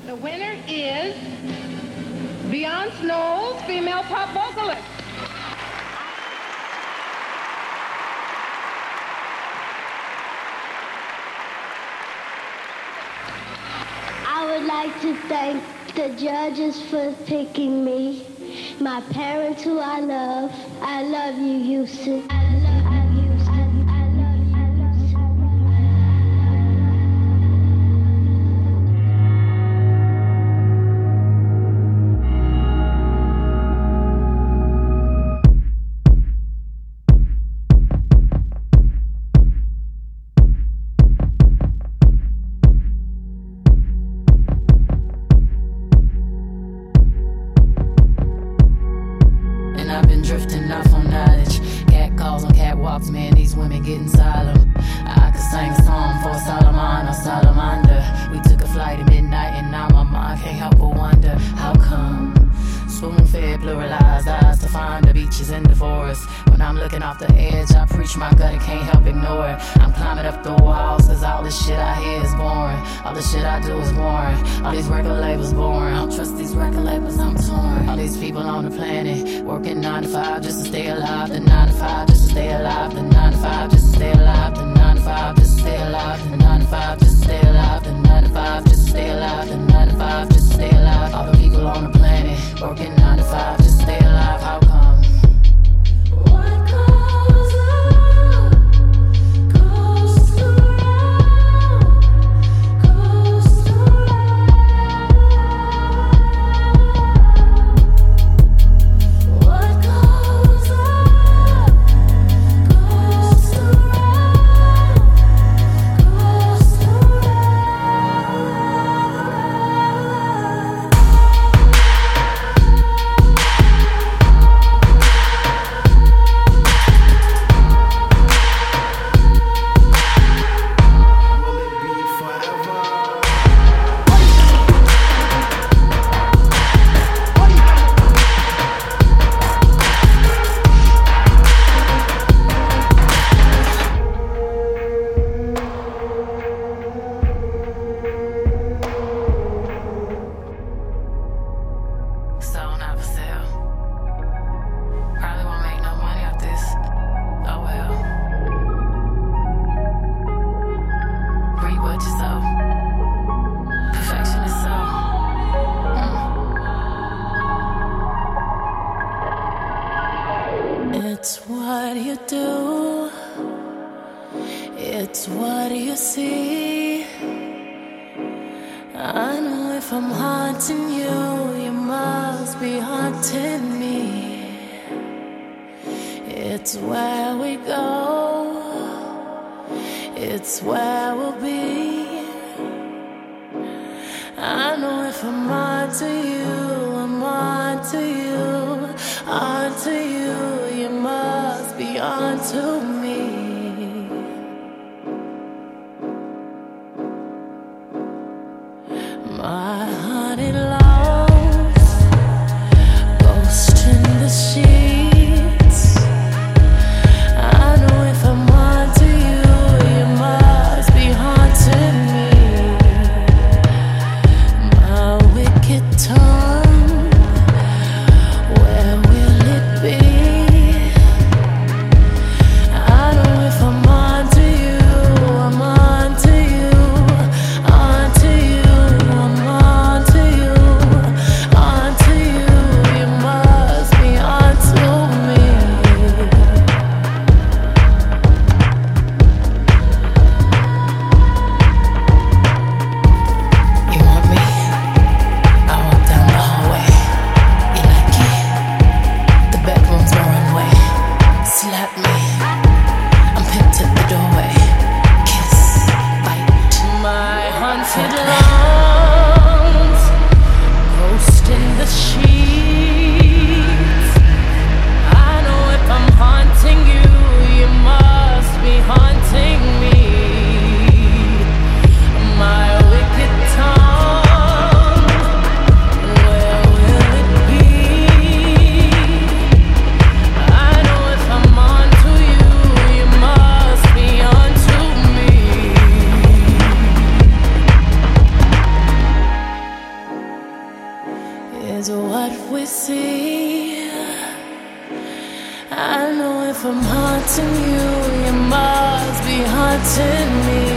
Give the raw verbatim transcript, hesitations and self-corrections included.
The winner is Beyonce Knowles, female pop vocalist. I would like to thank the judges for picking me, my parents who I love. I love you, Houston. I love you, Houston. I love you, Houston. I've been drifting off on knowledge. Cat calls on catwalks, man, these women getting solemn. I could sing a song for Solomon or Salamander. We took a flight at midnight and now my mind can't help but wonder how come. Spoon-fed, pluralized eyes to find the beaches in the forest. When I'm looking off the edge, I preach my gut and can't help ignore it. I'm climbing up the walls, cause all this shit I hear is boring. All the shit I do is boring. All these record labels boring. I don't trust these record labels, I'm torn. All these people on the planet working nine to five just to stay alive. The nine to five just to stay alive. The nine to five just to stay alive. The nine to five just to stay alive. The nine to five just to stay alive. The nine to five just to stay alive. The nine to five just to stay alive. All the people on the planet working nine to five just to stay alive. How come? What goes up, goes around, goes around. What goes up, goes around, goes around. So not for sale. Probably won't make no money off this. Oh well. Read what you sow. Perfection is so. Mm. It's what you do, it's what you see. I know if I'm haunting you, you must be haunting me. It's where we go, it's where we'll be. I know if I'm onto you, I'm onto you, onto you, you must be onto me. My honey lost, ghost in the sheets. I know if I'm onto you, you must be haunting me. My wicked tongue what we see. I know if I'm haunting you, you must be haunting me.